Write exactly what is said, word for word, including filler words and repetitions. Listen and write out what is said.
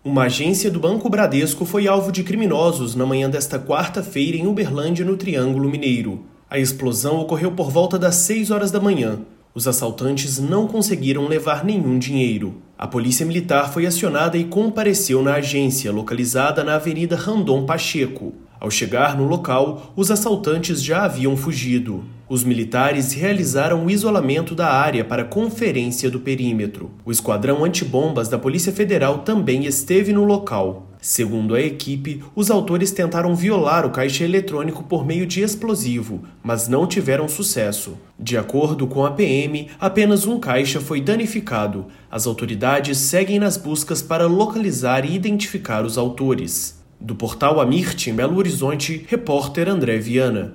Uma agência do Banco Bradesco foi alvo de criminosos na manhã desta quarta-feira em Uberlândia, no Triângulo Mineiro. A explosão ocorreu por volta das seis horas da manhã. Os assaltantes não conseguiram levar nenhum dinheiro. A polícia militar foi acionada e compareceu na agência, localizada na Avenida Randon Pacheco. Ao chegar no local, os assaltantes já haviam fugido. Os militares realizaram o isolamento da área para conferência do perímetro. O esquadrão antibombas da Polícia Federal também esteve no local. Segundo a equipe, os autores tentaram violar o caixa eletrônico por meio de explosivo, mas não tiveram sucesso. De acordo com a P M, apenas um caixa foi danificado. As autoridades seguem nas buscas para localizar e identificar os autores. Do portal Amirte, em Belo Horizonte, repórter André Viana.